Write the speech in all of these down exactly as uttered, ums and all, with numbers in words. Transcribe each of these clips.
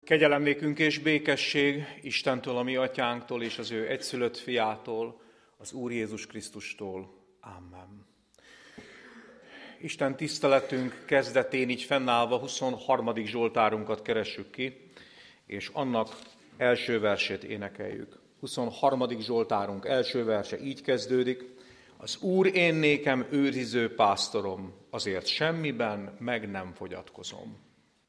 Kegyelem nékünk és békesség Istentől, a mi atyánktól, és az ő egyszülött fiától, az Úr Jézus Krisztustól. Amen. Isten tiszteletünk kezdetén így fennállva huszonharmadik Zsoltárunkat keressük ki, és annak első versét énekeljük. huszonharmadik Zsoltárunk első verse így kezdődik: Az Úr én nékem őriző pásztorom, azért semmiben meg nem fogyatkozom.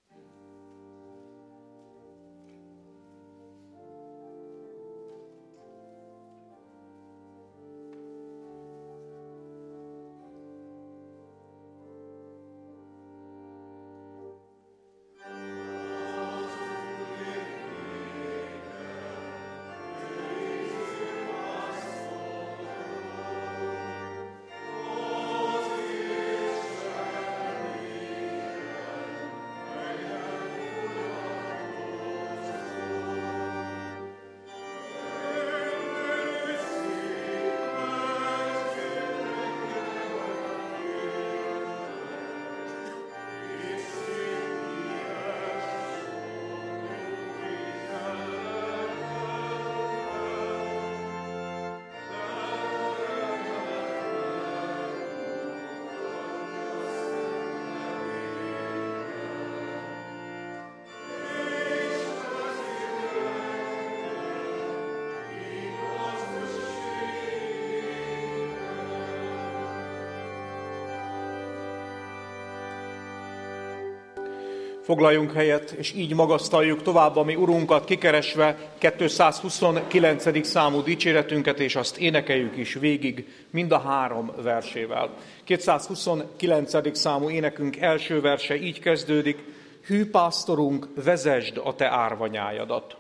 Foglaljunk helyet, és így magasztaljuk tovább a mi Urunkat, kikeresve kétszázhuszonkilencedik számú dicséretünket, és azt énekeljük is végig, mind a három versével. kétszázhuszonkilencedik számú énekünk első verse így kezdődik: Hű pásztorunk, vezesd a te árvanyájadat.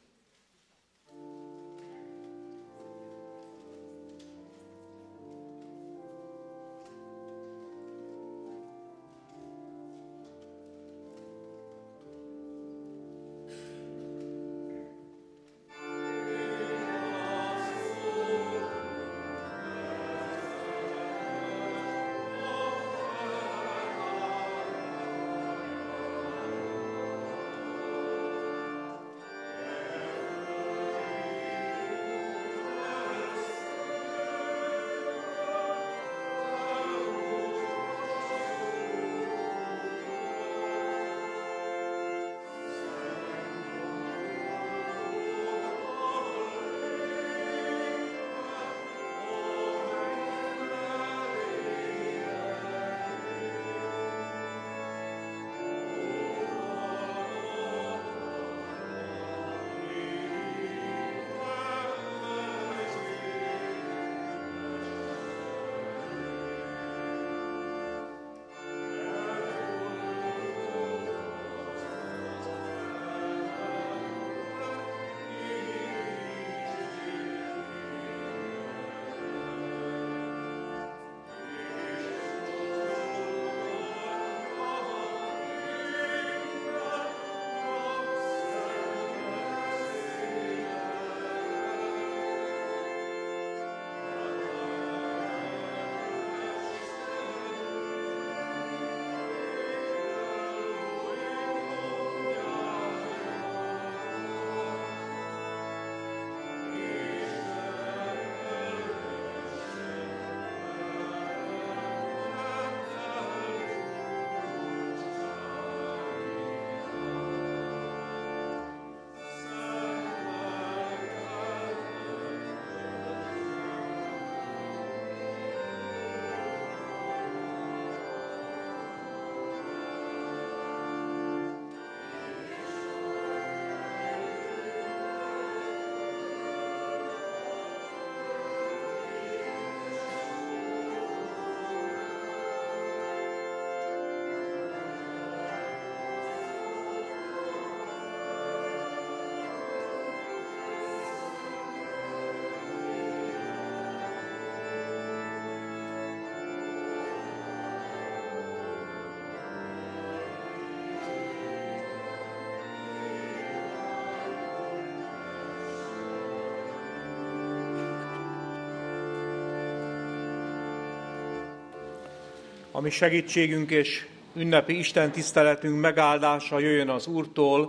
Ami segítségünk és ünnepi Isten tiszteletünk megáldása jöjjön az Úrtól,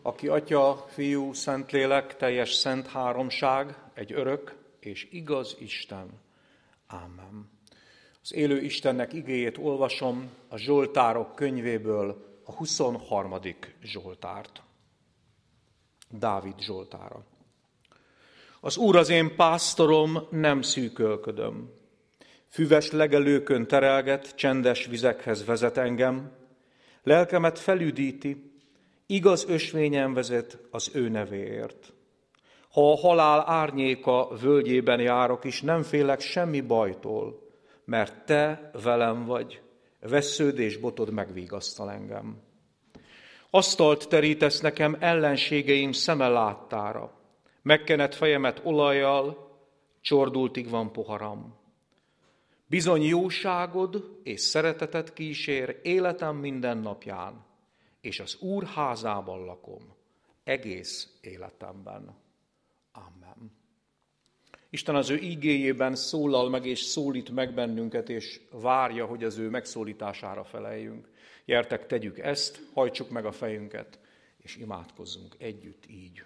aki Atya, Fiú, Szentlélek, teljes szent háromság, egy örök és igaz Isten. Ámen. Az élő Istennek igéjét olvasom a Zsoltárok könyvéből, a huszonharmadik Zsoltárt. Dávid Zsoltára. Az Úr az én pásztorom, nem szűkölködöm. Füves legelőkön terelget, csendes vizekhez vezet engem. Lelkemet felüdíti, igaz ösvényen vezet az ő nevéért. Ha a halál árnyéka völgyében járok is, nem félek semmi bajtól, mert te velem vagy, vessződés botod megvigasztal engem. Asztalt terítesz nekem ellenségeim szeme láttára, megkenett fejemet olajjal, csordultig van poharam. Bizony jóságod és szereteted kísér életem minden napján, és az Úr házában lakom egész életemben. Amen. Isten az ő ígéjében szólal meg és szólít meg bennünket, és várja, hogy az ő megszólítására feleljünk. Gyertek, tegyük ezt, hajtsuk meg a fejünket, és imádkozzunk együtt így.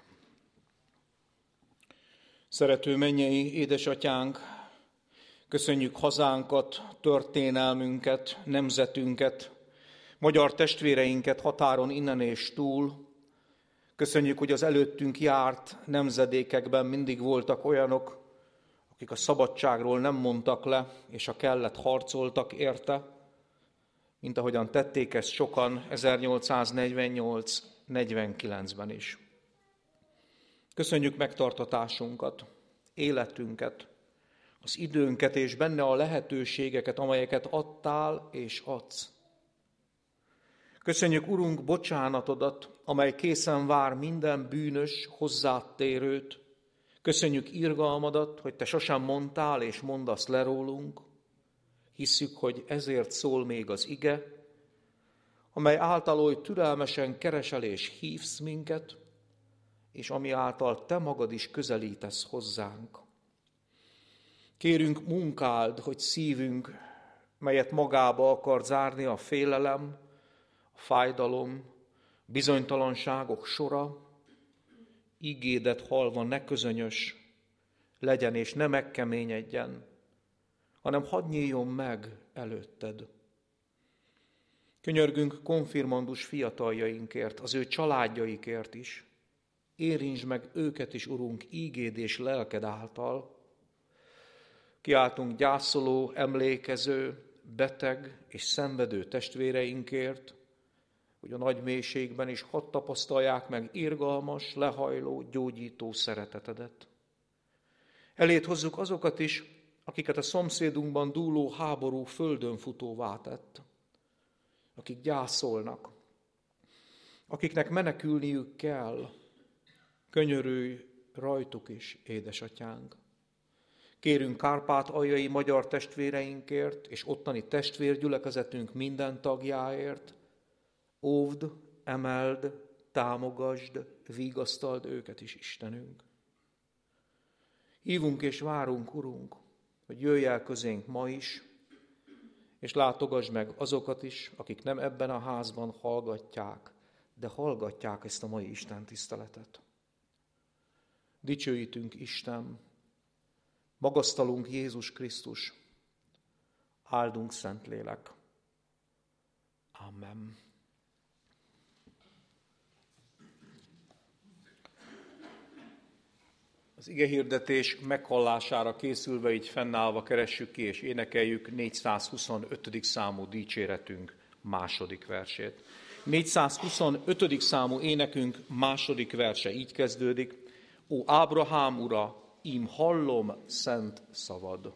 Szerető mennyei édesatyánk, köszönjük hazánkat, történelmünket, nemzetünket, magyar testvéreinket határon innen és túl. Köszönjük, hogy az előttünk járt nemzedékekben mindig voltak olyanok, akik a szabadságról nem mondtak le, és a kellett harcoltak érte, mint ahogyan tették ezt sokan ezernyolcszáznegyvennyolc negyvenkilencben is. Köszönjük megtartatásunkat, életünket, az időnket és benne a lehetőségeket, amelyeket adtál és adsz. Köszönjük, Urunk, bocsánatodat, amely készen vár minden bűnös, hozzád térőt. Köszönjük irgalmadat, hogy te sosem mondtál és mondasz le rólunk. Hisszük, hogy ezért szól még az ige, amely által oly türelmesen keresel és hívsz minket, és ami által te magad is közelítesz hozzánk. Kérünk, munkáld, hogy szívünk, melyet magába akar zárni a félelem, a fájdalom, bizonytalanságok sora, ígédet hallva ne közönyös legyen és ne megkeményedjen, hanem hadd nyíljon meg előtted. Könyörgünk konfirmandus fiataljainkért, az ő családjaikért is. Érintsd meg őket is, Urunk, ígéd és lelked által. Kiáltunk gyászoló, emlékező, beteg és szenvedő testvéreinkért, hogy a nagy mélységben is hadd tapasztalják meg irgalmas, lehajló, gyógyító szeretetedet. Eléd hozzuk azokat is, akiket a szomszédunkban dúló háború földön futóvá tett, akik gyászolnak, akiknek menekülniük kell. Könyörülj rajtuk is, édesatyánk. Kérünk kárpátaljai magyar testvéreinkért és ottani testvérgyülekezetünk minden tagjáért. Óvd, emeld, támogasd, vigasztald őket is, Istenünk. Hívunk és várunk, Urunk, hogy jöjj el közénk ma is, és látogass meg azokat is, akik nem ebben a házban hallgatják, de hallgatják ezt a mai Isten tiszteletet. Dicsőítünk, Isten, magasztalunk, Jézus Krisztus, áldunk, Szentlélek. Amen. Az igehirdetés meghallására készülve, így fennállva keressük ki és énekeljük négyszázhuszonötödik számú dicséretünk második versét. négyszázhuszonötödik számú énekünk második verse így kezdődik. Ó Ábrahám ura, ím hallom szent szavad.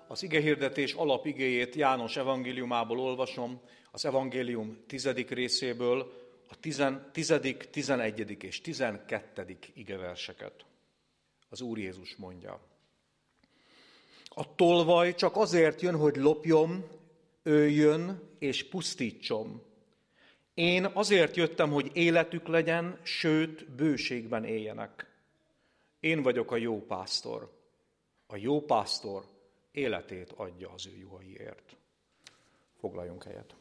Az igehirdetés alapigéjét János evangéliumából olvasom, az evangélium tizedik részéből, a tizedik, tizenegyedik és tizenkettedik igeverseket. Az Úr Jézus mondja: a tolvaj csak azért jön, hogy lopjon, öljön és pusztítson. Én azért jöttem, hogy életük legyen, sőt, bőségben éljenek. Én vagyok a jó pásztor. A jó pásztor életét adja az ő juhaiért. Foglaljunk helyet.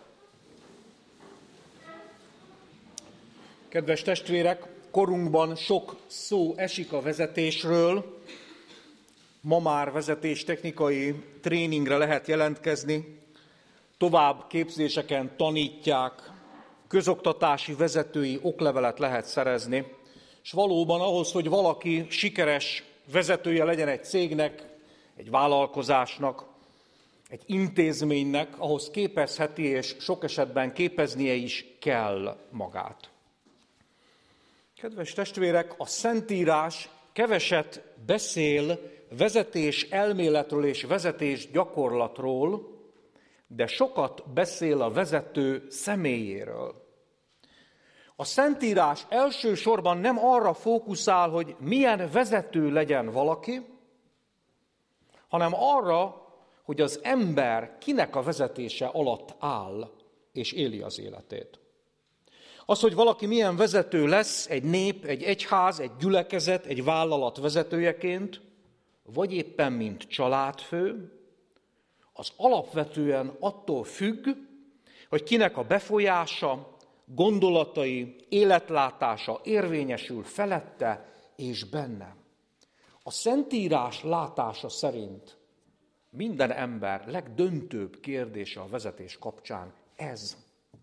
Kedves testvérek, korunkban sok szó esik a vezetésről. Ma már vezetéstechnikai tréningre lehet jelentkezni, tovább képzéseken tanítják, közoktatási vezetői oklevelet lehet szerezni, és valóban ahhoz, hogy valaki sikeres vezetője legyen egy cégnek, egy vállalkozásnak, egy intézménynek, ahhoz képezheti, és sok esetben képeznie is kell magát. Kedves testvérek, a Szentírás keveset beszél vezetés elméletről és vezetés gyakorlatról, de sokat beszél a vezető személyéről. A Szentírás elsősorban nem arra fókuszál, hogy milyen vezető legyen valaki, hanem arra, hogy az ember kinek a vezetése alatt áll és éli az életét. Az, hogy valaki milyen vezető lesz egy nép, egy egyház, egy gyülekezet, egy vállalat vezetőjeként, vagy éppen mint családfő, az alapvetően attól függ, hogy kinek a befolyása, gondolatai, életlátása érvényesül felette és benne. A Szentírás látása szerint minden ember legdöntőbb kérdése a vezetés kapcsán ez.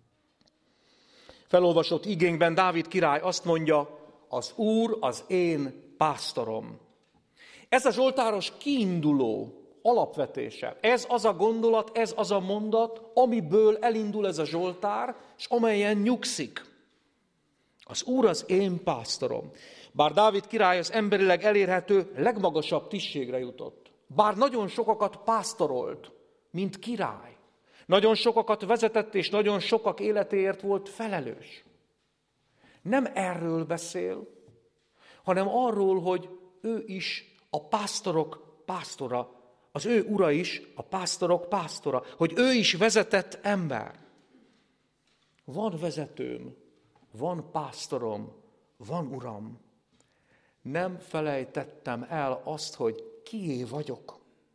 Felolvasott igénkben Dávid király azt mondja: az Úr az én pásztorom. Ez a zsoltáros kiinduló alapvetése. Ez az a gondolat, ez az a mondat, amiből elindul ez a zsoltár, és amelyen nyugszik. Az Úr az én pásztorom. Bár Dávid király az emberileg elérhető legmagasabb tisztségre jutott, bár nagyon sokakat pásztorolt, mint király, nagyon sokakat vezetett, és nagyon sokak életéért volt felelős. Nem erről beszél, hanem arról, hogy ő is a pásztorok pásztora, az ő ura is a pásztorok pásztora, hogy ő is vezetett ember. Van vezetőm, van pásztorom, van uram. Nem felejtettem el azt, hogy kié vagyok.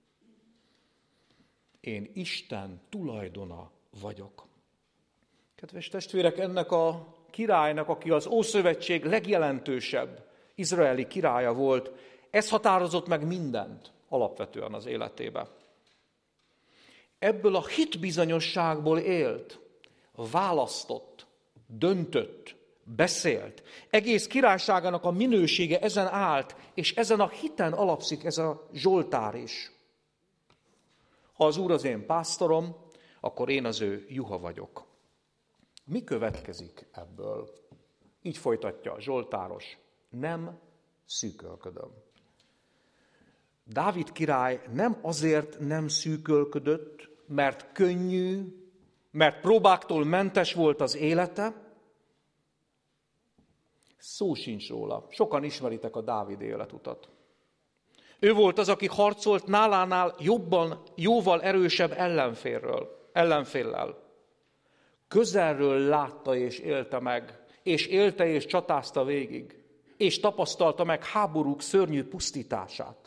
Én Isten tulajdona vagyok. Kedves testvérek, ennek a királynak, aki az Ószövetség legjelentősebb izraeli királya volt, ez határozott meg mindent alapvetően az életébe. Ebből a hitbizonyosságból élt, választott, döntött, beszélt. Egész királyságának a minősége ezen állt, és ezen a hiten alapszik ez a zsoltár is. Ha az Úr az én pásztorom, akkor én az ő juha vagyok. Mi következik ebből? Így folytatja a zsoltáros: nem szűkölködöm. Dávid király nem azért nem szűkölködött, mert könnyű, mert próbáktól mentes volt az élete. Szó sincs róla. Sokan ismeritek a Dávid életutat. Ő volt az, aki harcolt nálánál jobban, jóval erősebb ellenfélről, ellenféllel. Közelről látta és élte meg, és élte és csatázta végig, és tapasztalta meg háborúk szörnyű pusztítását.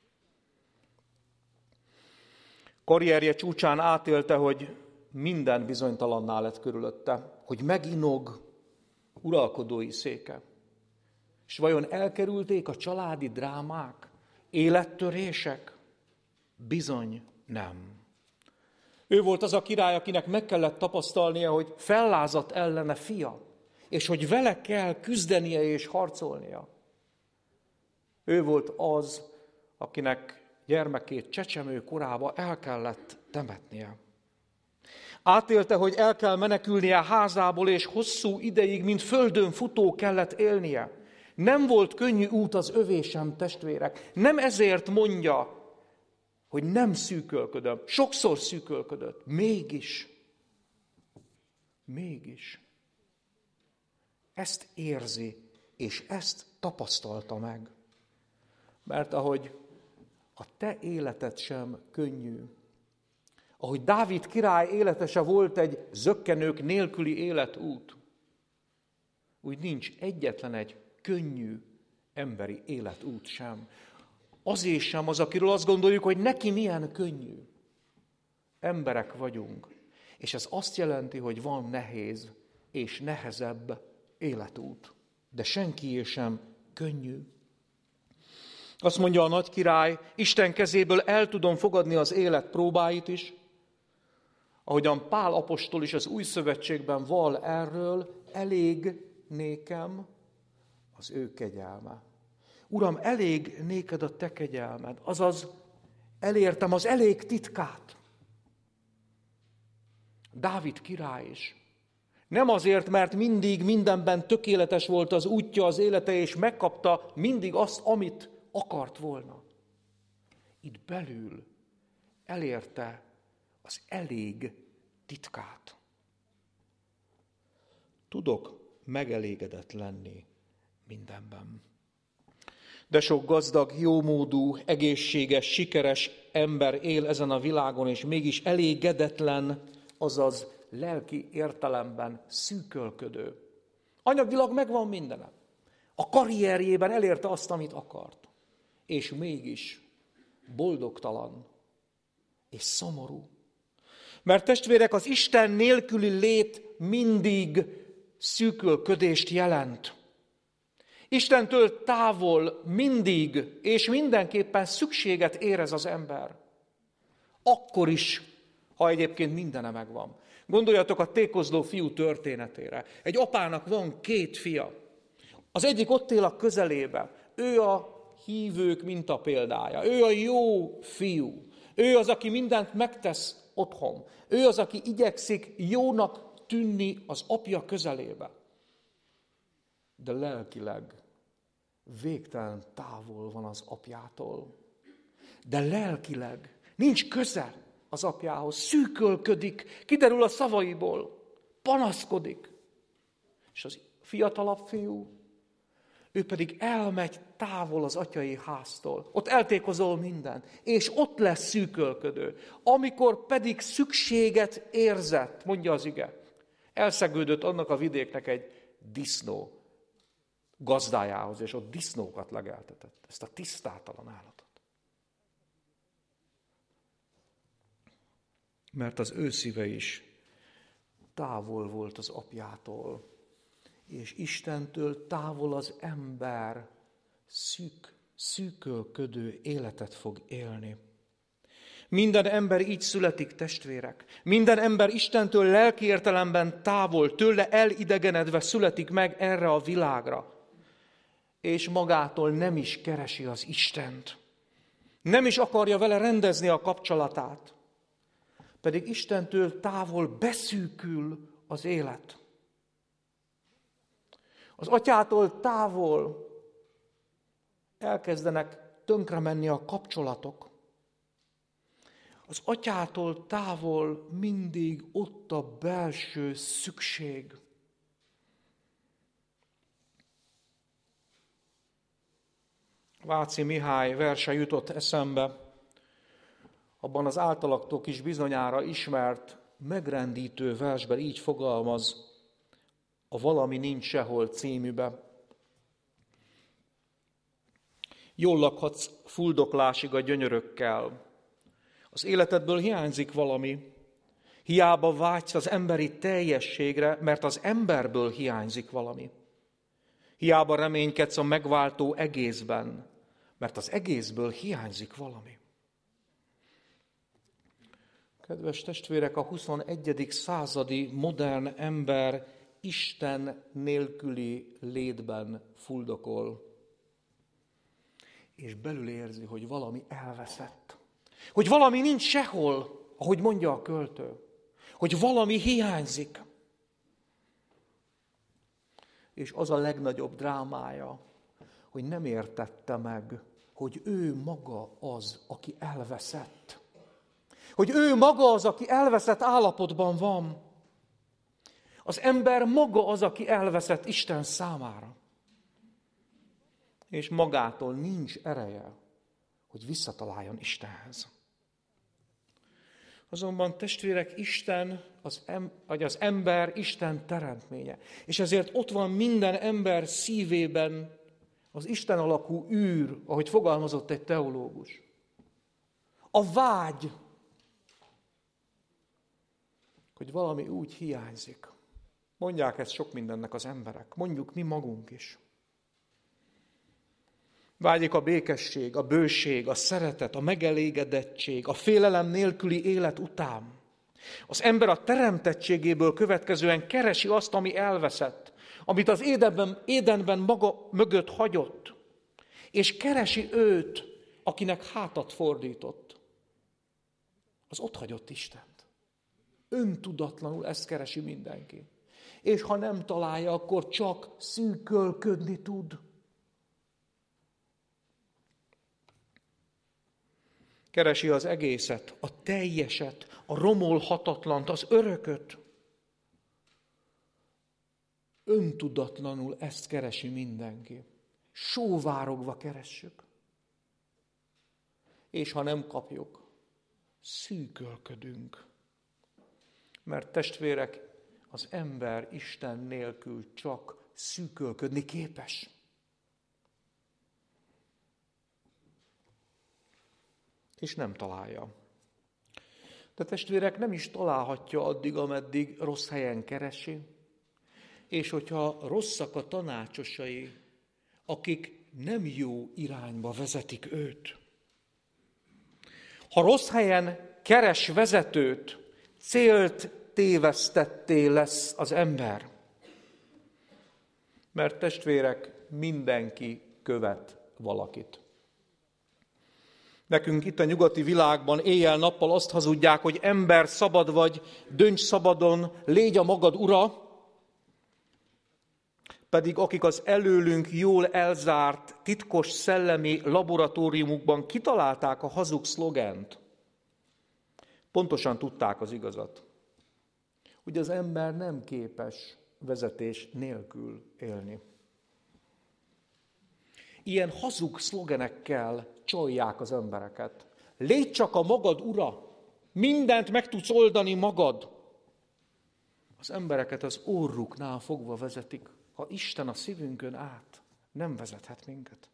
Karrierje csúcsán átélte, hogy minden bizonytalanná lett körülötte, hogy meginog uralkodói széke. És vajon elkerülték a családi drámák, élettörések? Bizony nem. Ő volt az a király, akinek meg kellett tapasztalnia, hogy fellázadt ellene fia, és hogy vele kell küzdenie és harcolnia. Ő volt az, akinek gyermekét csecsemő korába el kellett temetnie. Átélte, hogy el kell menekülnie házából, és hosszú ideig, mint földön futó kellett élnie. Nem volt könnyű út az övé sem, testvérek. Nem ezért mondja hogy nem szűkölködöm. Sokszor szűkölködött. Mégis. Mégis. Ezt érzi, és ezt tapasztalta meg. Mert ahogy a te életed sem könnyű, ahogy Dávid király élete se volt egy zökkenők nélküli életút, úgy nincs egyetlen egy könnyű emberi életút sem. Azért sem az, akiről azt gondoljuk, hogy neki milyen könnyű. Emberek vagyunk. És ez azt jelenti, hogy van nehéz és nehezebb életút. De senkié sem könnyű. Azt mondja a nagy király, Isten kezéből el tudom fogadni az élet próbáit is, ahogyan Pál apostol is az Új Szövetségben val erről, elég nékem az ő kegyelme. Uram, elég néked a te kegyelmed, azaz elértem az elég titkát. Dávid király is. Nem azért, mert mindig mindenben tökéletes volt az útja, az élete, és megkapta mindig azt, amit akart volna. Itt belül elérte az elég titkát. Tudok megelégedett lenni mindenben. De sok gazdag, jómódú, egészséges, sikeres ember él ezen a világon, és mégis elégedetlen, azaz lelki értelemben szűkölködő. Anyagilag megvan mindene. A karrierjében elérte azt, amit akart. És mégis boldogtalan és szomorú. Mert testvérek, az Isten nélküli lét mindig szűkölködést jelent. Istentől távol mindig és mindenképpen szükséget érez az ember. Akkor is, ha egyébként mindene megvan. Gondoljatok a tékozló fiú történetére. Egy apának van két fia. Az egyik ott él a közelébe. Ő a hívők mintapéldája. Ő a jó fiú. Ő az, aki mindent megtesz otthon. Ő az, aki igyekszik jónak tűnni az apja közelébe. De lelkileg végtelen távol van az apjától. De lelkileg nincs köze az apjához. Szűkölködik, kiderül a szavaiból, panaszkodik. És az fiatalabb fiú, ő pedig elmegy távol az atyai háztól. Ott eltékozol minden, és ott lesz szűkölködő. Amikor pedig szükséget érzett, mondja az ige, elszegődött annak a vidéknek egy disznó gazdájához, és ott disznókat legeltetett. Ezt a tisztátalan állatot. Mert az ő szíve is távol volt az apjától, és Istentől távol az ember szűk, szűkölködő életet fog élni. Minden ember így születik, testvérek. Minden ember Istentől lelki értelemben távol, tőle elidegenedve születik meg erre a világra. És magától nem is keresi az Istent. Nem is akarja vele rendezni a kapcsolatát. Pedig Istentől távol beszűkül az élet. Az atyától távol elkezdenek tönkre menni a kapcsolatok. Az atyától távol mindig ott a belső szükség. Váci Mihály verse jutott eszembe, abban az általaktok is bizonyára ismert, megrendítő versben így fogalmaz, a Valami nincs sehol címűbe. Jól lakhatsz fuldoklásig a gyönyörökkel. Az életedből hiányzik valami. Hiába vágysz az emberi teljességre, mert az emberből hiányzik valami. Hiába reménykedsz a megváltó egészben, mert az egészből hiányzik valami. Kedves testvérek, a huszonegyedik századi modern ember Isten nélküli létben fuldokol, és belül érzi, hogy valami elveszett. Hogy valami nincs sehol, ahogy mondja a költő. Hogy valami hiányzik. És az a legnagyobb drámája, hogy nem értette meg, hogy ő maga az, aki elveszett. Hogy ő maga az, aki elveszett állapotban van. Az ember maga az, aki elveszett Isten számára. És magától nincs ereje, hogy visszataláljon Istenhez. Azonban testvérek, Isten, az, em, vagy az ember Isten teremtménye. És ezért ott van minden ember szívében az Isten alakú űr, ahogy fogalmazott egy teológus. A vágy, hogy valami úgy hiányzik. Mondják ezt sok mindennek az emberek, mondjuk mi magunk is. Vágyik a békesség, a bőség, a szeretet, a megelégedettség, a félelem nélküli élet után. Az ember a teremtettségéből következően keresi azt, ami elveszett, amit az Édenben, Édenben maga mögött hagyott, és keresi őt, akinek hátat fordított. Az ott hagyott Istent. Öntudatlanul ezt keresi mindenki. És ha nem találja, akkor csak szűkölködni tud. Keresi az egészet, a teljeset, a romolhatatlant, az örököt. Öntudatlanul ezt keresi mindenki. Sóvárogva keressük. És ha nem kapjuk, szűkölködünk. Mert testvérek, az ember Isten nélkül csak szűkölködni képes. És nem találja. De testvérek, nem is találhatja addig, ameddig rossz helyen keresi, és hogyha rosszak a tanácsosai, akik nem jó irányba vezetik őt. Ha rossz helyen keres vezetőt, célt tévesztetté lesz az ember. Mert testvérek, mindenki követ valakit. Nekünk itt a nyugati világban éjjel-nappal azt hazudják, hogy ember szabad vagy, dönts szabadon, légy a magad ura, pedig akik az előlünk jól elzárt, titkos szellemi laboratóriumukban kitalálták a hazug szlogent, pontosan tudták az igazat, hogy az ember nem képes vezetés nélkül élni. Ilyen hazug szlogenekkel csalják az embereket. Légy csak a magad ura, mindent meg tudsz oldani magad. Az embereket az orruknál fogva vezetik, ha Isten a szívünkön át nem vezethet minket.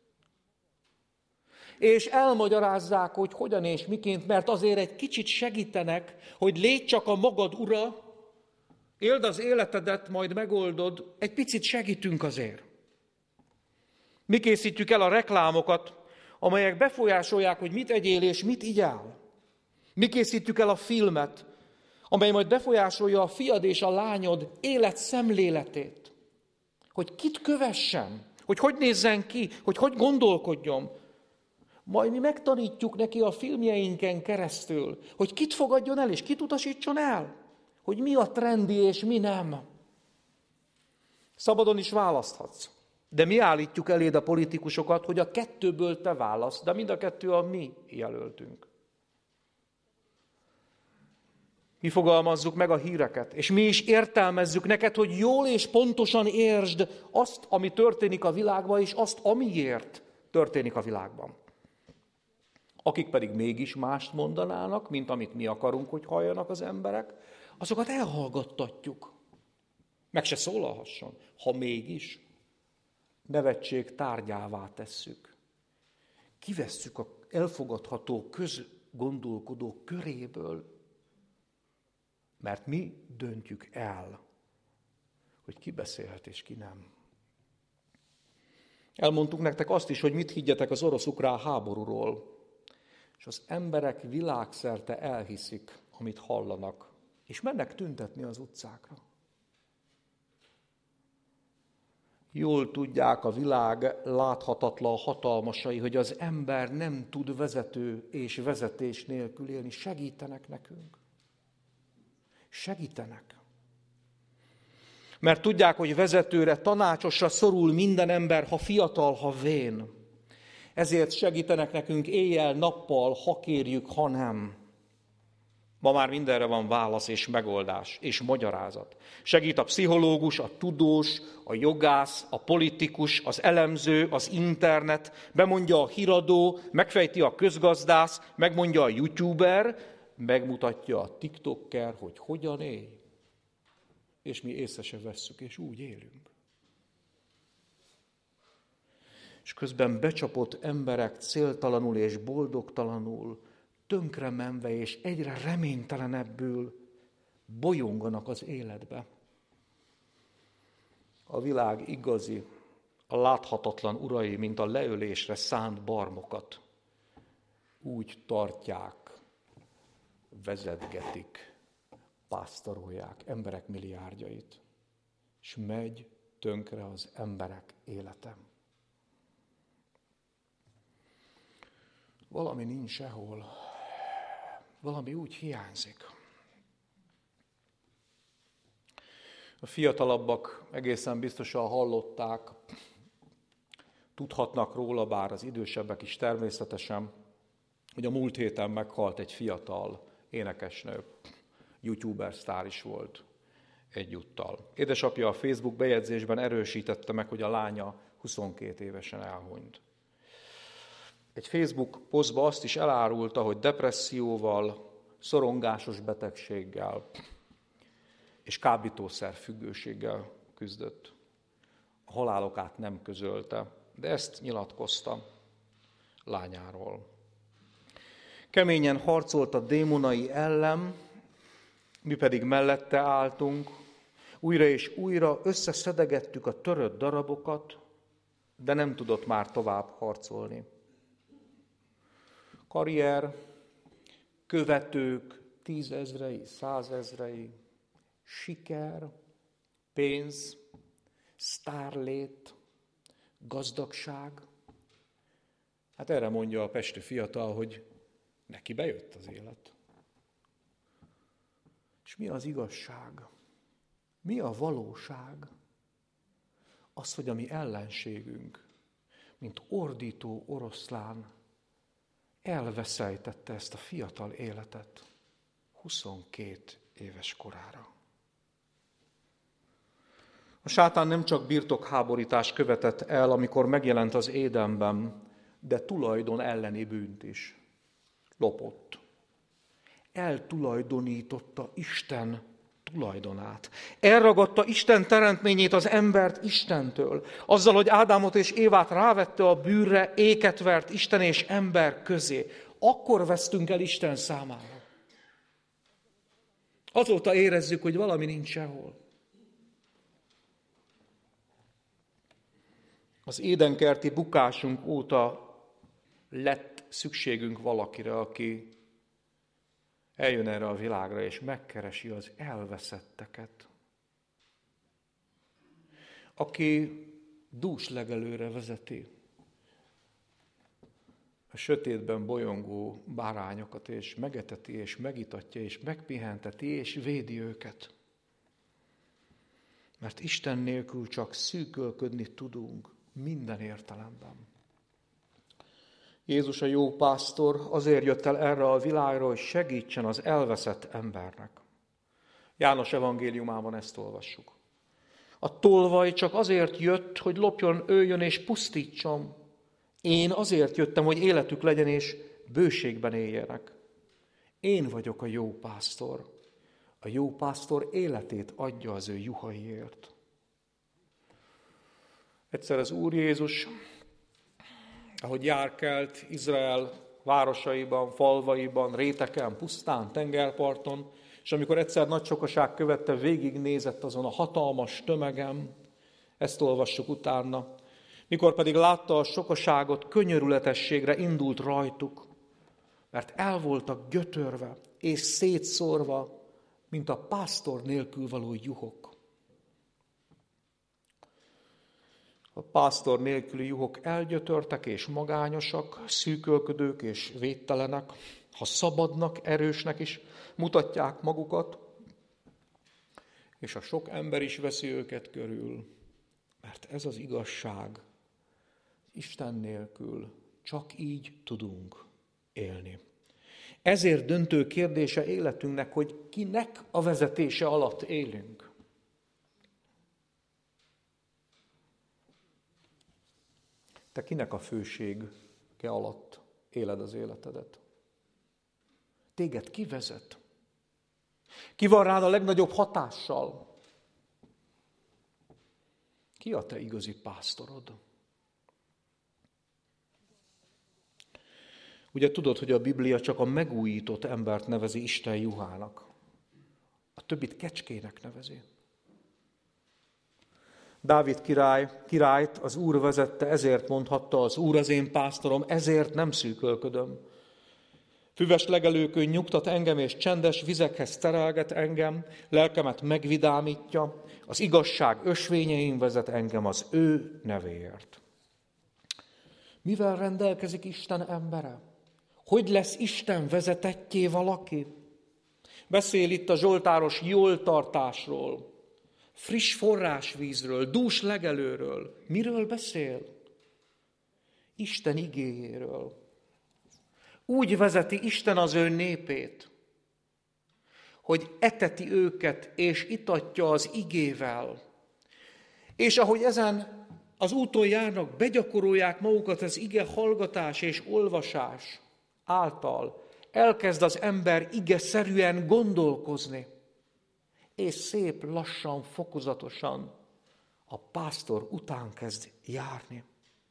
És elmagyarázzák, hogy hogyan és miként, mert azért egy kicsit segítenek, hogy légy csak a magad ura, éld az életedet, majd megoldod, egy picit segítünk azért. Mi készítjük el a reklámokat, amelyek befolyásolják, hogy mit egyél és mit igyál. Mi készítjük el a filmet, amely majd befolyásolja a fiad és a lányod élet szemléletét. Hogy kit kövessen, hogy hogy nézzen ki, hogy hogy gondolkodjon. Majd mi megtanítjuk neki a filmjeinken keresztül, hogy kit fogadjon el és kit utasítson el. Hogy mi a trendi és mi nem. Szabadon is választhatsz. De mi állítjuk eléd a politikusokat, hogy a kettőből te válasz, de mind a kettő a mi jelöltünk. Mi fogalmazzuk meg a híreket, és mi is értelmezzük neked, hogy jól és pontosan értsd azt, ami történik a világban, és azt, amiért történik a világban. Akik pedig mégis mást mondanának, mint amit mi akarunk, hogy halljanak az emberek, azokat elhallgattatjuk. Meg se szólalhasson, ha mégis nevetség tárgyává tesszük. Kivesszük az elfogadható közgondolkodók köréből, mert mi döntjük el, hogy ki beszélhet és ki nem. Elmondtuk nektek azt is, hogy mit higgyetek az orosz-ukrán háborúról, és az emberek világszerte elhiszik, amit hallanak, és mennek tüntetni az utcákra. Jól tudják a világ láthatatlan hatalmasai, hogy az ember nem tud vezető és vezetés nélkül élni. Segítenek nekünk. Segítenek. Mert tudják, hogy vezetőre, tanácsosra szorul minden ember, ha fiatal, ha vén. Ezért segítenek nekünk éjjel-nappal, ha kérjük, ha nem. Ma már mindenre van válasz és megoldás és magyarázat. Segít a pszichológus, a tudós, a jogász, a politikus, az elemző, az internet, bemondja a híradó, megfejti a közgazdász, megmondja a youtuber, megmutatja a tiktoker, hogy hogyan élj. És mi észre se vesszük, és úgy élünk. És közben becsapott emberek céltalanul és boldogtalanul, tönkre menve és egyre reménytelenebbül bolyonganak az életbe. A világ igazi, a láthatatlan urai, mint a leölésre szánt barmokat, úgy tartják, vezetgetik, pásztorolják emberek milliárdjait, és megy tönkre az emberek élete. Valami nincs sehol. Valami úgy hiányzik. A fiatalabbak egészen biztosan hallották, tudhatnak róla, bár az idősebbek is természetesen, hogy a múlt héten meghalt egy fiatal énekesnő, youtuber sztár is volt egyúttal. Édesapja a Facebook bejegyzésben erősítette meg, hogy a lánya huszonkét évesen elhunyt. Egy Facebook posztba azt is elárulta, hogy depresszióval, szorongásos betegséggel és kábítószer függőséggel küzdött. A halálokát nem közölte, de ezt nyilatkozta lányáról. Keményen harcolt a démonai ellen, mi pedig mellette álltunk, újra és újra összeszedegettük a törött darabokat, de nem tudott már tovább harcolni. Karrier, követők, tízezrei, százezrei, siker, pénz, sztárlét, gazdagság. Hát erre mondja a pesti fiatal, hogy neki bejött az élet. És mi az igazság? Mi a valóság? Az, hogy a mi ellenségünk, mint ordító oroszlán, elveszejtette ezt a fiatal életet huszonkét éves korára. A sátán nem csak birtokháborítást követett el, amikor megjelent az Édenben, de tulajdon elleni bűnt is lopott. Eltulajdonította Isten tulajdonát. Elragadta Isten teremtményét, az embert Istentől. Azzal, hogy Ádámot és Évát rávette a bűrre, éket vert Isten és ember közé. Akkor vesztünk el Isten számára. Azóta érezzük, hogy valami nincs sehol. Az édenkerti bukásunk óta lett szükségünk valakire, aki eljön erre a világra, és megkeresi az elveszetteket. Aki dús legelőre vezeti a sötétben bolyongó bárányokat, és megeteti, és megitatja, és megpihenteti, és védi őket. Mert Isten nélkül csak szűkölködni tudunk minden értelemben. Jézus a jó pásztor azért jött el erre a világra, hogy segítsen az elveszett embernek. János evangéliumában ezt olvassuk. A tolvaj csak azért jött, hogy lopjon, öljön és pusztítson. Én azért jöttem, hogy életük legyen és bőségben éljenek. Én vagyok a jó pásztor. A jó pásztor életét adja az ő juhaiért. Egyszer az Úr Jézus, ahogy járkelt Izrael városaiban, falvaiban, réteken, pusztán, tengerparton, és amikor egyszer nagy sokaság követte, végignézett azon a hatalmas tömegem, ezt olvassuk utána, mikor pedig látta a sokaságot, könyörületességre indult rajtuk, mert el voltak gyötörve és szétszórva, mint a pásztor nélkül való juhok. A pásztor nélküli juhok elgyötörtek és magányosak, szűkölködők és védtelenek, ha szabadnak, erősnek is mutatják magukat, és a sok ember is veszi őket körül, mert ez az igazság, Isten nélkül Csak így tudunk élni. Ezért döntő kérdése életünknek, hogy kinek a vezetése alatt élünk. Te kinek a fősége alatt éled az életedet? Téged ki vezet? Ki van rád a legnagyobb hatással? Ki a te igazi pásztorod? Ugye tudod, hogy a Biblia csak a megújított embert nevezi Isten juhának. A többit kecskének nevezi. Dávid király, királyt az Úr vezette, ezért mondhatta, az Úr az én pásztorom, ezért nem szűkölködöm. Füves legelőkön nyugtat engem, és csendes vizekhez terelget engem, lelkemet megvidámítja, az igazság ösvényein vezet engem az ő nevéért. Mivel rendelkezik Isten embere? Hogy lesz Isten vezetettjé valaki? Beszél itt a zsoltáros jóltartásról, friss forrásvízről, dús legelőről. Miről beszél? Isten igéjéről. Úgy vezeti Isten az ő népét, hogy eteti őket és itatja az igével. És ahogy ezen az úton járnak, begyakorolják magukat az ige hallgatás és olvasás által, elkezd az ember ige-szerűen gondolkozni, és szép lassan, fokozatosan a pásztor után kezd járni.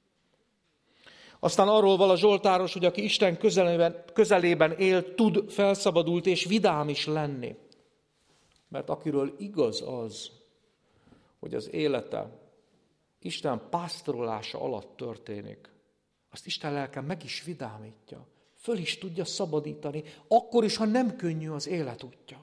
Aztán arról val a zsoltáros, hogy aki Isten közelében, közelében él, tud felszabadult és vidám is lenni. Mert akiről igaz az, hogy az élete Isten pásztorolása alatt történik, azt Isten lelke meg is vidámítja, föl is tudja szabadítani, akkor is, ha nem könnyű az élet útja.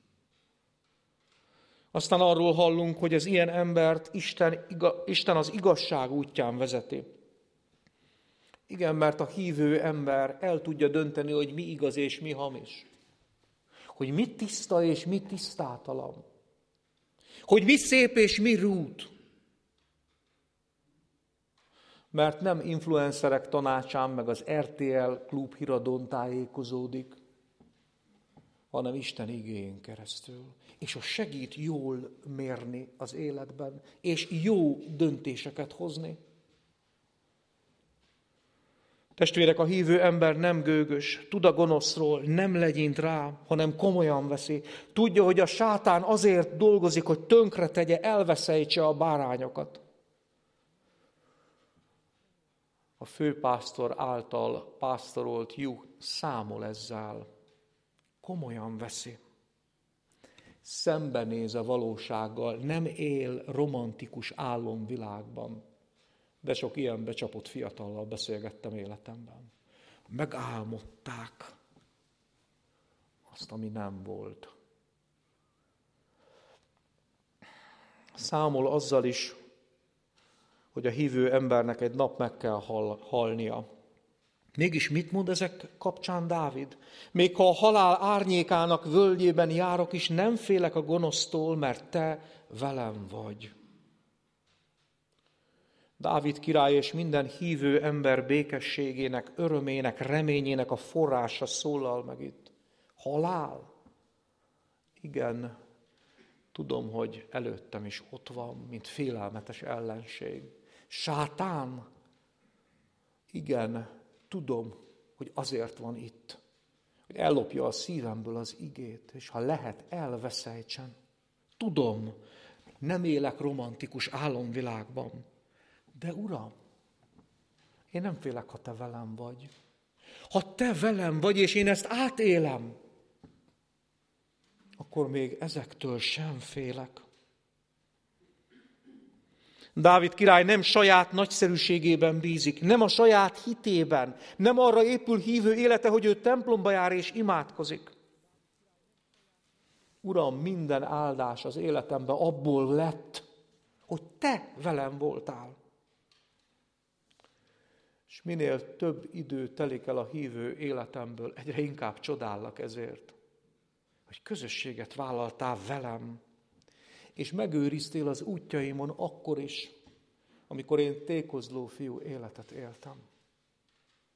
Aztán arról hallunk, hogy az ilyen embert Isten, Isten az igazság útján vezeti. Igen, mert a hívő ember el tudja dönteni, hogy mi igaz és mi hamis. Hogy mi tiszta és mi tisztátalan. Hogy mi szép és mi rút. Mert nem influencerek tanácsán, meg az er té el klub híradón tájékozódik, hanem Isten igéjén keresztül. És az segít jól mérni az életben, és jó döntéseket hozni. Testvérek, a hívő ember nem gőgös, tud a gonoszról, nem legyint rá, hanem komolyan veszi. Tudja, hogy a sátán azért dolgozik, hogy tönkre tegye, elveszejtse a bárányokat. A főpásztor által pásztorolt juh számol ezzel. Komolyan veszi. Szembenéz a valósággal, nem él romantikus álomvilágban. De sok ilyen becsapott fiatallal beszélgettem életemben. Megálmodták azt, ami nem volt. Számol azzal is, hogy a hívő embernek egy nap meg kell hal- halnia. Mégis mit mond ezek kapcsán Dávid? Még ha a halál árnyékának völgyében járok is, nem félek a gonosztól, mert te velem vagy. Dávid király és minden hívő ember békességének, örömének, reményének a forrása szólal meg itt. Halál? Igen, tudom, hogy előttem is ott van, mint félelmetes ellenség. Sátán? Igen, tudom, hogy azért van itt, hogy ellopja a szívemből az igét, és ha lehet, elveszejtsen. Tudom, nem élek romantikus álomvilágban, de Uram, én nem félek, ha te velem vagy. Ha te velem vagy, és én ezt átélem, akkor még ezektől sem félek. Dávid király nem saját nagyszerűségében bízik, nem a saját hitében, nem arra épül hívő élete, hogy ő templomba jár és imádkozik. Uram, minden áldás az életemben abból lett, hogy te velem voltál. És minél több idő telik el a hívő életemből, egyre inkább csodálok ezért, hogy közösséget vállaltál velem, és megőriztél az útjaimon akkor is, amikor én tékozló fiú életet éltem.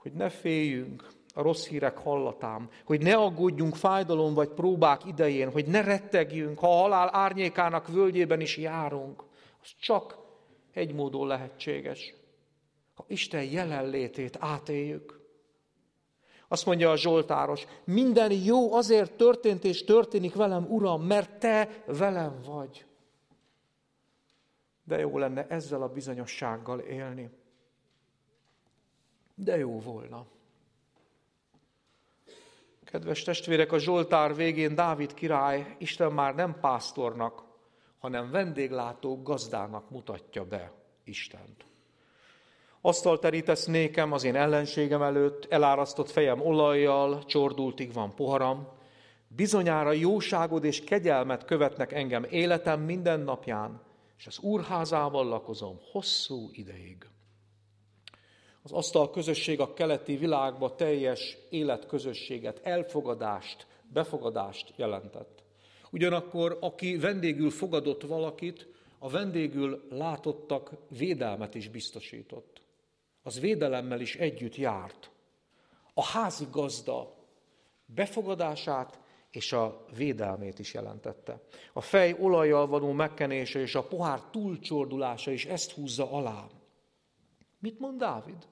hogy ne féljünk a rossz hírek hallatán, hogy ne aggódjunk fájdalom vagy próbák idején, hogy ne rettegjünk, ha a halál árnyékának völgyében is járunk. Az csak egy módon lehetséges, ha Isten jelenlétét átéljük. Azt mondja a zsoltáros, minden jó azért történt és történik velem, Uram, mert Te velem vagy. De jó lenne ezzel a bizonyossággal élni. De jó volna. Kedves testvérek, a Zsoltár végén Dávid király Isten már nem pásztornak, hanem vendéglátó gazdának mutatja be Istent. Asztalt terítesz nékem az én ellenségem előtt, elárasztott fejem olajjal, csordultig van poharam. Bizonyára jóságod és kegyelmet követnek engem életem minden napján, és az Úrházában lakozom hosszú ideig. Az asztal közösség a keleti világban teljes életközösséget, elfogadást, befogadást jelentett. Ugyanakkor, aki vendégül fogadott valakit, a vendégül látottak védelmet is biztosított. Az védelemmel is együtt járt. A házi gazda befogadását és a védelmét is jelentette. A fej olajjal való megkenése és a pohár túlcsordulása is ezt húzza alá. Mit mond Dávid?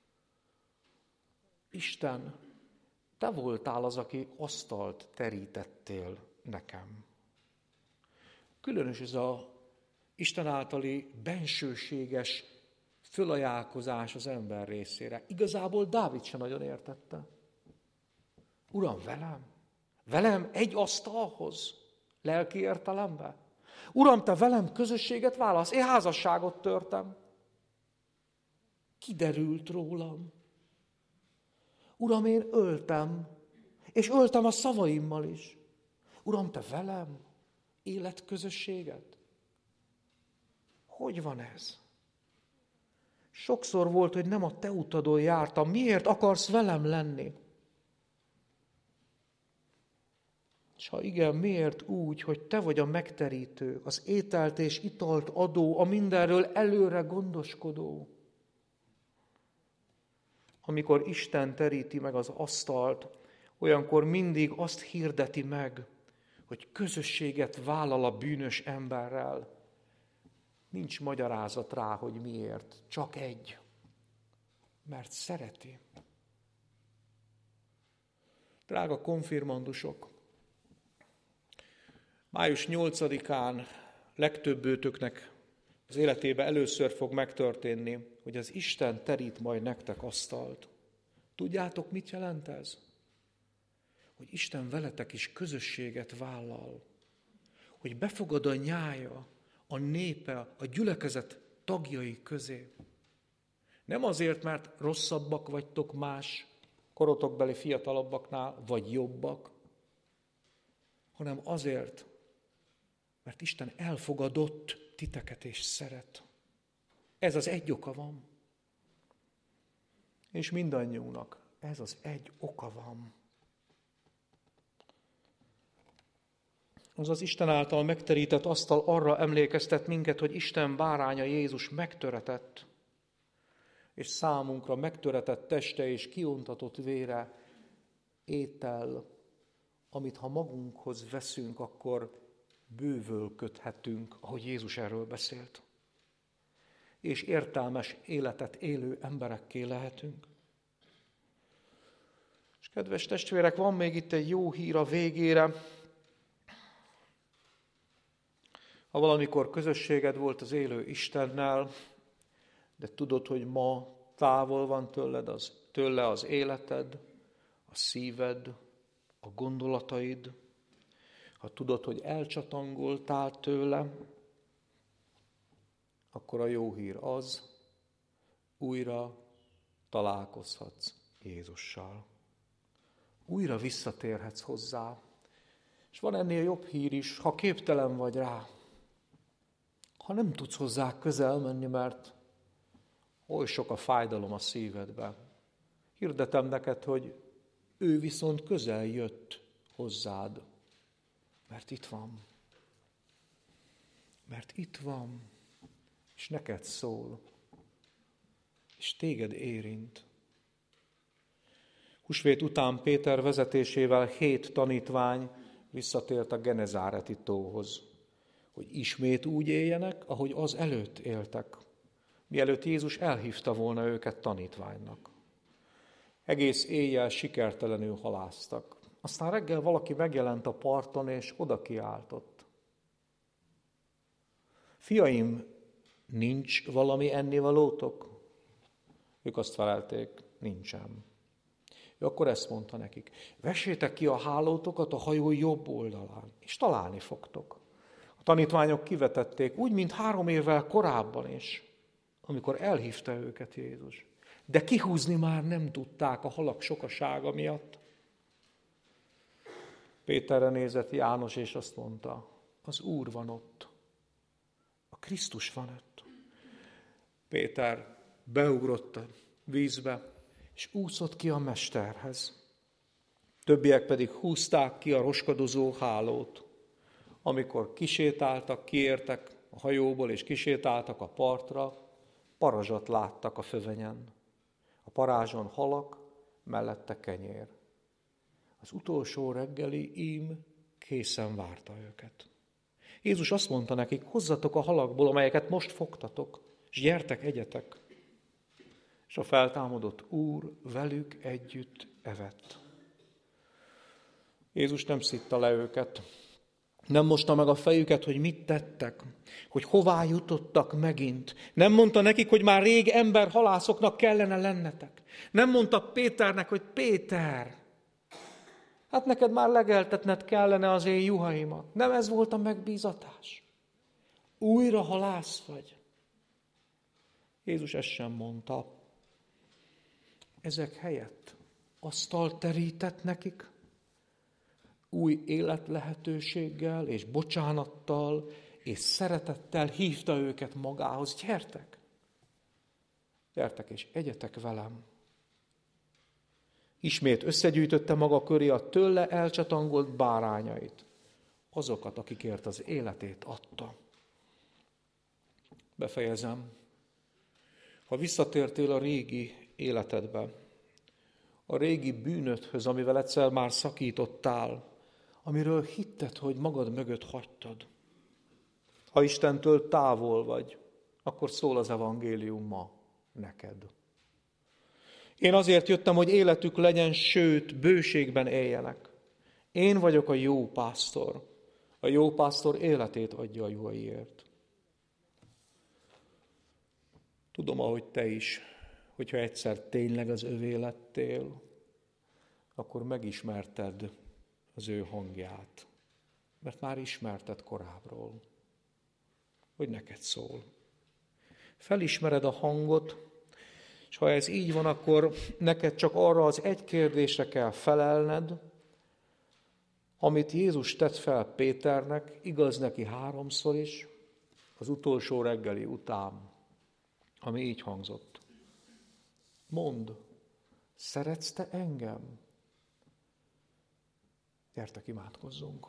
Isten, te voltál az, aki asztalt terítettél nekem. Különös ez a Isten általi bensőséges fölajánlkozás az ember részére. Igazából Dávid sem nagyon értette. Uram, velem? Velem egy asztalhoz? Lelki értelemben? Uram, te velem közösséget válasz? Én házasságot törtem. Kiderült rólam. Uram, én öltem, és öltem a szavaimmal is. Uram, te velem életközösséget? Hogy van ez? Sokszor volt, hogy nem a te utadon jártam. Miért akarsz velem lenni? És ha igen, miért úgy, hogy te vagy a megterítő, az ételt és italt adó, a mindenről előre gondoskodó? Amikor Isten teríti meg az asztalt, olyankor mindig azt hirdeti meg, hogy közösséget vállal a bűnös emberrel. Nincs magyarázat rá, hogy miért. Csak egy. Mert szereti. Drága konfirmandusok, május nyolcadikán legtöbbőtöknek az életébe először fog megtörténni, hogy az Isten terít majd nektek asztalt. Tudjátok, mit jelent ez? Hogy Isten veletek is közösséget vállal. Hogy befogad a nyája, a népe, a gyülekezet tagjai közé. Nem azért, mert rosszabbak vagytok más korotokbeli fiatalabbaknál, vagy jobbak, hanem azért, mert Isten elfogadott titeket és szeret. Ez az egy oka van. És mindannyiunknak ez az egy oka van. Az az Isten által megterített asztal arra emlékeztet minket, hogy Isten báránya Jézus megtöretett, és számunkra megtöretett teste és kiontatott vére étel, amit ha magunkhoz veszünk, akkor bővölködhetünk, ahogy Jézus erről beszélt. És értelmes életet élő emberekké lehetünk. És kedves testvérek, van még itt egy jó hír a végére. Ha valamikor közösséged volt az élő Istennel, de tudod, hogy ma távol van tőled az, tőle az életed, a szíved, a gondolataid, ha tudod, hogy elcsatangoltál tőle, akkor a jó hír az, újra találkozhatsz Jézussal. Újra visszatérhetsz hozzá. És van ennél jobb hír is, ha képtelen vagy rá. Ha nem tudsz hozzá közel menni, mert oly sok a fájdalom a szívedben. Hirdetem neked, hogy ő viszont közel jött hozzád. Mert itt van. Mert itt van, és neked szól, és téged érint. Húsvét után Péter vezetésével hét tanítvány visszatért a Genezáreti tóhoz, hogy ismét úgy éljenek, ahogy az előtt éltek, mielőtt Jézus elhívta volna őket tanítványnak. Egész éjjel sikertelenül halásztak. Aztán reggel valaki megjelent a parton, és oda kiáltott. Fiaim, nincs valami ennivalótok? Ők azt felelték, nincsen. Ő akkor ezt mondta nekik, vessétek ki a hálótokat a hajó jobb oldalán, és találni fogtok. A tanítványok kivetették, úgy, mint három évvel korábban is, amikor elhívta őket Jézus. De kihúzni már nem tudták a halak sokasága miatt. Péterre nézett János, és azt mondta, az Úr van ott, a Krisztus van ott. Péter beugrott a vízbe, és úszott ki a mesterhez. Többiek pedig húzták ki a roskadozó hálót. Amikor kisétáltak, kiértek a hajóból, és kisétáltak a partra, parazsat láttak a fövenyen. A parázson halak, mellette kenyér. Az utolsó reggeli ím készen várta őket. Jézus azt mondta nekik, hozzatok a halakból, amelyeket most fogtatok, és gyertek, egyetek. És a feltámadott Úr velük együtt evett. Jézus nem szitta le őket, nem mosta meg a fejüket, hogy mit tettek, hogy hová jutottak megint. Nem mondta nekik, hogy már rég emberhalászoknak kellene lennetek. Nem mondta Péternek, hogy Péter, hát neked már legeltetned kellene az én juhaimat. Nem ez volt a megbízatás. Újra halász vagy. Jézus ezt sem mondta. Ezek helyett asztalt terített nekik, új életlehetőséggel és bocsánattal és szeretettel hívta őket magához. Gyertek! Gyertek és egyetek velem! Ismét összegyűjtötte maga köré a tőle elcsatangolt bárányait, azokat, akikért az életét adta. Befejezem. Ha visszatértél a régi életedbe, a régi bűnödhöz, amivel egyszer már szakítottál, amiről hitted, hogy magad mögött hagytad. Ha Istentől távol vagy, akkor szól az evangélium ma neked. Én azért jöttem, hogy életük legyen, sőt, bőségben éljenek. Én vagyok a jó pásztor. A jó pásztor életét adja a juhaiért. Tudom, ahogy te is, hogyha egyszer tényleg az övé lettél, akkor megismerted az ő hangját, mert már ismerted korábbról, hogy neked szól. Felismered a hangot, és ha ez így van, akkor neked csak arra az egy kérdésre kell felelned, amit Jézus tett fel Péternek, igaz neki háromszor is, az utolsó reggeli után, ami így hangzott. Mondd, szeretsz te engem? Gyertek, imádkozzunk.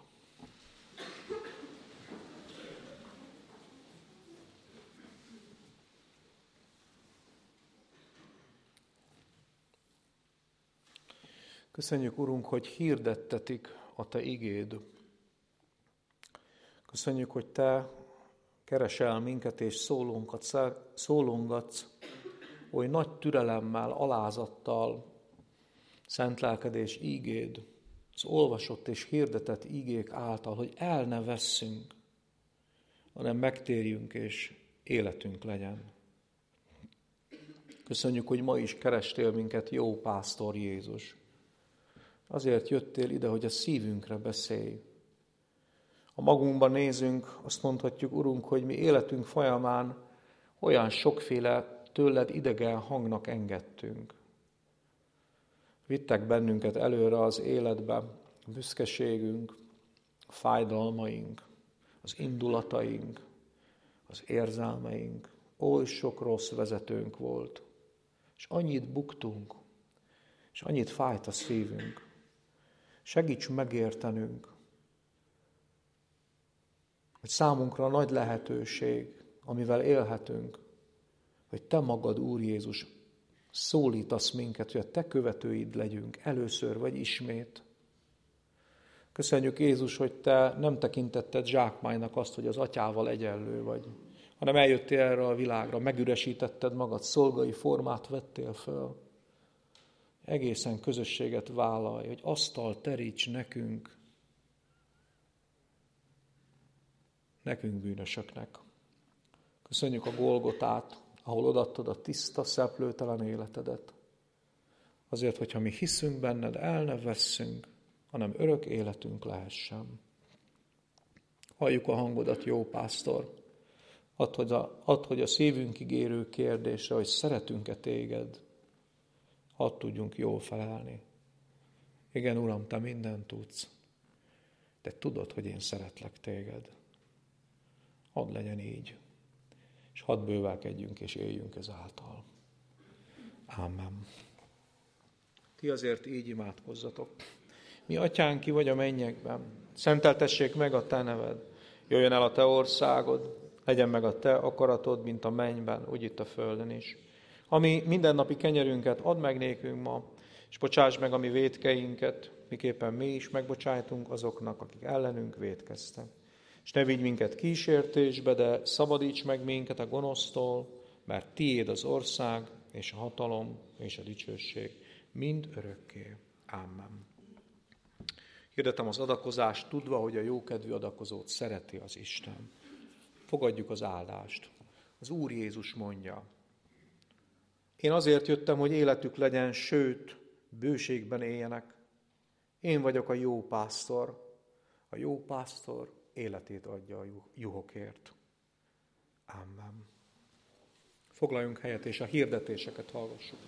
Köszönjük, Urunk, hogy hirdettetik a Te igéd. Köszönjük, hogy Te keresel minket és szólongatsz oly nagy türelemmel, alázattal, szent lelkedés ígéd, az olvasott és hirdetett ígék által, hogy el ne vesszünk, hanem megtérjünk és életünk legyen. Köszönjük, hogy ma is kerestél minket, jó pásztor Jézus. Azért jöttél ide, hogy a szívünkre beszélj. Ha magunkban nézünk, azt mondhatjuk, Urunk, hogy mi életünk folyamán olyan sokféle tőled idegen hangnak engedtünk. Vittek bennünket előre az életbe a büszkeségünk, a fájdalmaink, az indulataink, az érzelmeink. Oly sok rossz vezetőnk volt, és annyit buktunk, és annyit fájt a szívünk. Segíts megértenünk, hogy számunkra nagy lehetőség, amivel élhetünk, hogy Te magad, Úr Jézus, szólítasz minket, hogy a te követőid legyünk először vagy ismét. Köszönjük, Jézus, hogy te nem tekintetted zsákmánynak azt, hogy az atyával egyenlő vagy, hanem eljöttél erre a világra, megüresítetted magad, szolgai formát vettél föl. Egészen közösséget vállalj, hogy asztal teríts nekünk, nekünk bűnösöknek. Köszönjük a Golgotát, ahol odaadtad a tiszta, szeplőtelen életedet. Azért, hogyha mi hiszünk benned, el ne vesszünk, hanem örök életünk lehessen. Halljuk a hangodat, jó pásztor. Add, hogy a, add, hogy a szívünkig érő kérdésre, hogy szeretünk-e téged, hadd tudjunk jól felelni. Igen, Uram, te mindent tudsz, de tudod, hogy én szeretlek téged. Hadd legyen így, és hadd bővelkedjünk és éljünk ezáltal. Ámen. Ti azért így imádkozzatok. Mi atyánk, ki vagy a mennyekben, szenteltessék meg a te neved, jöjjön el a te országod, legyen meg a te akaratod, mint a mennyben, úgy itt a földön is. Ami mindennapi kenyerünket add meg nékünk ma, és bocsáss meg a mi vétkeinket, miképpen mi is megbocsájtunk azoknak, akik ellenünk vétkeztek. És ne vigy minket kísértésbe, de szabadíts meg minket a gonosztól, mert tiéd az ország, és a hatalom, és a dicsőség mind örökké. Ámen. Hirdetem az adakozást, tudva, hogy a jókedvű adakozót szereti az Isten. Fogadjuk az áldást. Az Úr Jézus mondja, én azért jöttem, hogy életük legyen, sőt, bőségben éljenek. Én vagyok a jó pásztor. A jó pásztor életét adja a juhokért. Amen. Foglaljunk helyet, és a hirdetéseket hallgassuk.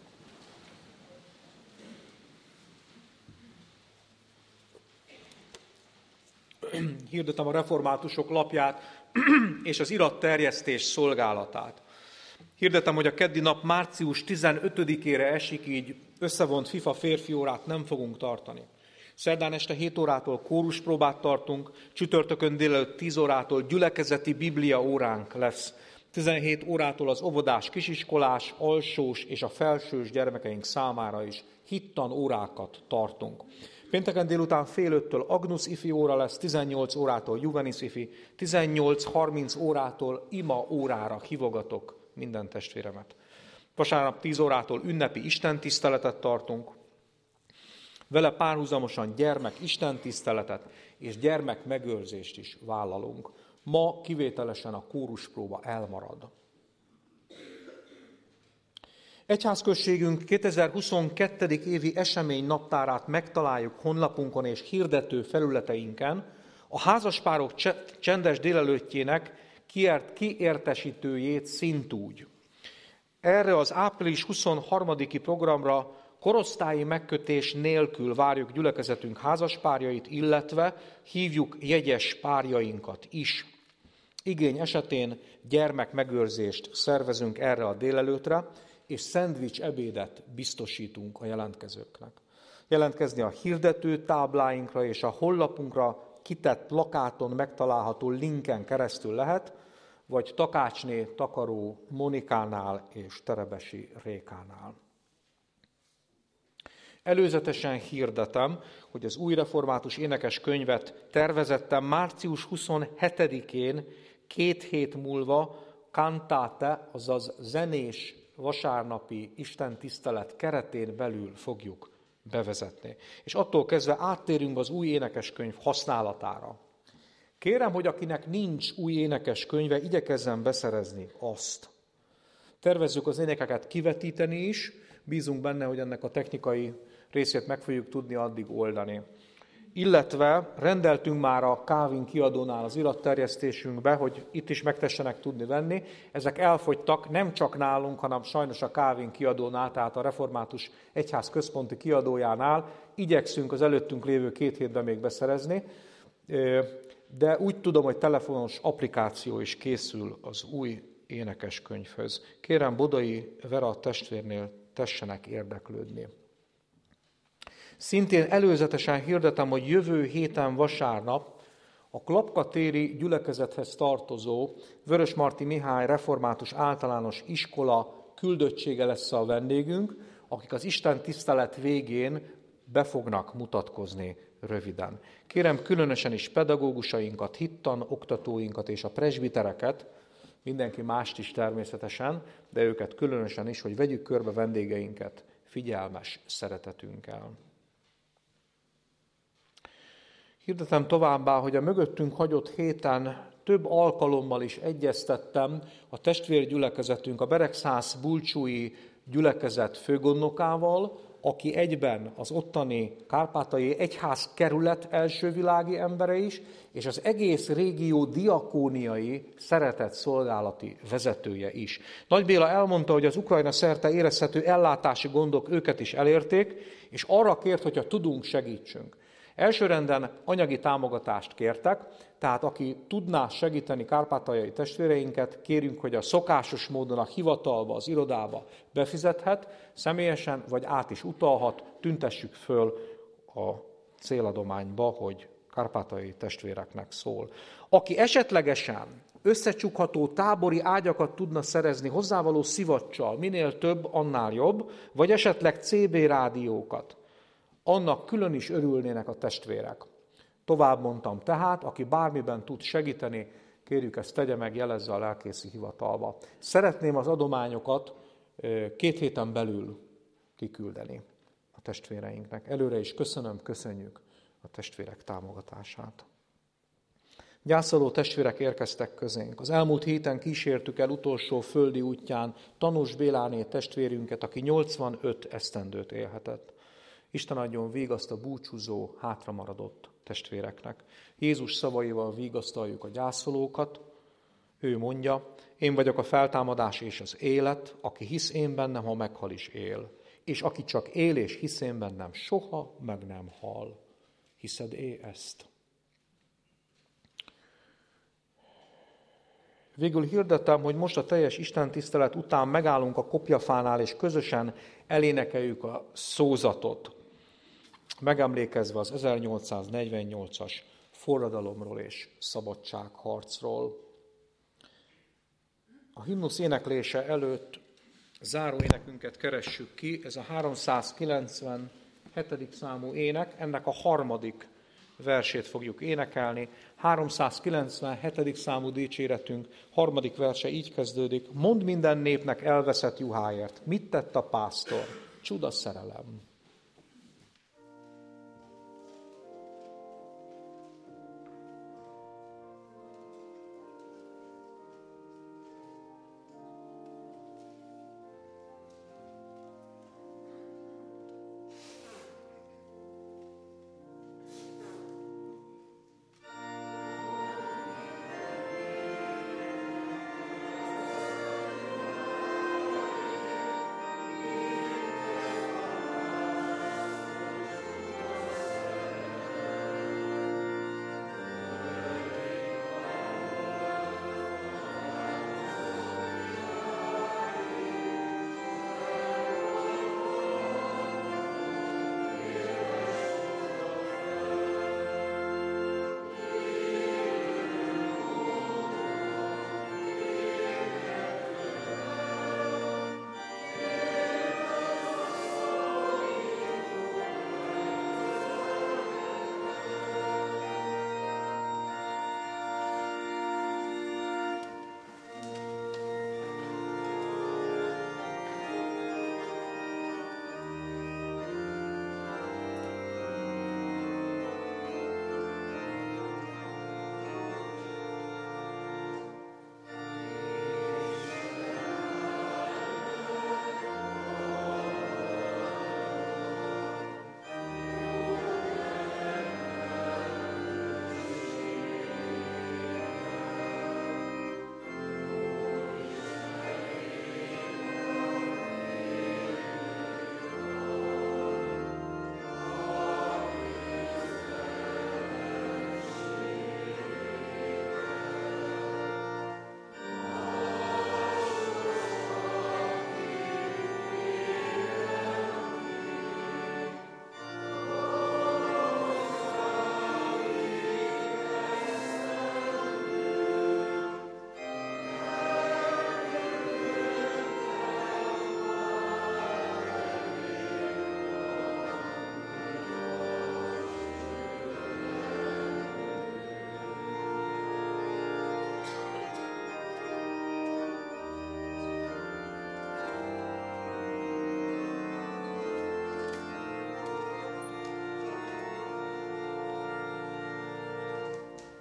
Hirdetem a reformátusok lapját és az iratterjesztés szolgálatát. Hirdetem, hogy a keddi nap március tizenötödikére esik, így összevont FIFA férfi órát nem fogunk tartani. Szerdán este hét órától kóruspróbát tartunk, csütörtökön délelőtt tíz órától gyülekezeti biblia óránk lesz. tizenhét órától az óvodás, kisiskolás, alsós és a felsős gyermekeink számára is hittan órákat tartunk. Pénteken délután fél öttől Agnus ifi óra lesz, tizennyolc órától Juvenis ifi, tizennyolc harminc órától ima órára hívogatok minden testvéremet. Vasárnap tíz órától ünnepi istentiszteletet tartunk, vele párhuzamosan gyermek istentiszteletet és gyermek megőrzést is vállalunk. Ma kivételesen a kóruspróba elmarad. Egyházközségünk kétezer-huszonkettő. évi esemény naptárát megtaláljuk honlapunkon és hirdető felületeinken. A házaspárok csendes délelőttjének kiért, kiértesítőjét szintúgy. Erre az április huszonharmadiki programra korosztályi megkötés nélkül várjuk gyülekezetünk házaspárjait, illetve hívjuk jegyes párjainkat is. Igény esetén gyermekmegőrzést szervezünk erre a délelőtre, és szendvics ebédet biztosítunk a jelentkezőknek. Jelentkezni a hirdető tábláinkra és a honlapunkra kitett plakáton megtalálható linken keresztül lehet, vagy Takácsné Takaró Monikánál és Terebesi Rékánál. Előzetesen hirdetem, hogy az új református énekes könyvet tervezettem március huszonhetedikén, két hét múlva kantáte, azaz zenés vasárnapi istentisztelet keretén belül fogjuk bevezetni. És attól kezdve áttérünk az új énekeskönyv használatára. Kérem, hogy akinek nincs új énekeskönyve, igyekezzen beszerezni azt. Tervezzük az énekeket kivetíteni is, bízunk benne, hogy ennek a technikai részét meg fogjuk tudni addig oldani. Illetve rendeltünk már a Kávin kiadónál az iratterjesztésünkbe, hogy itt is megtessenek tudni venni. Ezek elfogytak nem csak nálunk, hanem sajnos a Kávin kiadónál, tehát a Református Egyház központi kiadójánál. Igyekszünk az előttünk lévő két hétben még beszerezni, de úgy tudom, hogy telefonos applikáció is készül az új énekeskönyvhöz. Kérem, Bodai Vera testvérnél tessenek érdeklődni. Szintén előzetesen hirdetem, hogy jövő héten vasárnap a Klapka-téri gyülekezethez tartozó Vörösmarty Mihály Református Általános Iskola küldöttsége lesz a vendégünk, akik az Isten tisztelet végén be fognak mutatkozni röviden. Kérem különösen is pedagógusainkat, hittan oktatóinkat és a presbitereket, mindenki mást is természetesen, de őket különösen is, hogy vegyük körbe vendégeinket figyelmes szeretetünkkel. Hirdetem továbbá, hogy a mögöttünk hagyott héten több alkalommal is egyeztettem a testvérgyülekezetünk, a Beregszász bulcsúi gyülekezet főgondnokával, aki egyben az ottani kárpátaljai egyház kerület elsővilági embere is, és az egész régió diakóniai szeretett szolgálati vezetője is. Nagy Béla elmondta, hogy az Ukrajna szerte érezhető ellátási gondok őket is elérték, és arra kért, hogyha tudunk, segítsünk. Elsőrenden anyagi támogatást kértek, tehát aki tudná segíteni kárpátaljai testvéreinket, kérjünk, hogy a szokásos módon a hivatalba, az irodába befizethet, személyesen vagy át is utalhat, tüntessük föl a céladományba, hogy kárpátaljai testvéreknek szól. Aki esetlegesen összecsukható tábori ágyakat tudna szerezni hozzávaló szivacsal, minél több, annál jobb, vagy esetleg cé bé rádiókat, annak külön is örülnének a testvérek. Tovább mondtam tehát, aki bármiben tud segíteni, kérjük ezt tegye meg, jelezze a lelkészi hivatalba. Szeretném az adományokat két héten belül kiküldeni a testvéreinknek. Előre is köszönöm, köszönjük a testvérek támogatását. Gyászoló testvérek érkeztek közénk. Az elmúlt héten kísértük el utolsó földi útján Tanús Béláné testvérünket, aki nyolcvanöt esztendőt élhetett. Isten adjon vigaszt a búcsúzó, hátramaradott testvéreknek. Jézus szavaival vigasztaljuk a gyászolókat. Ő mondja, én vagyok a feltámadás és az élet, aki hisz én bennem, ha meghal is él. És aki csak él és hisz én bennem, soha meg nem hal. Hiszed-é ezt? Végül hirdetem, hogy most a teljes istentisztelet után megállunk a kopjafánál, és közösen elénekeljük a szózatot, megemlékezve az ezernyolcszáznegyvennyolcas forradalomról és szabadságharcról. A himnusz éneklése előtt záróénekünket keressük ki, ez a háromszázkilencvenhetedik számú ének, ennek a harmadik versét fogjuk énekelni. háromszázkilencvenhetedik számú dicséretünk harmadik verse így kezdődik. Mondd minden népnek elveszett juháért, mit tett a pásztor? Csuda szerelem.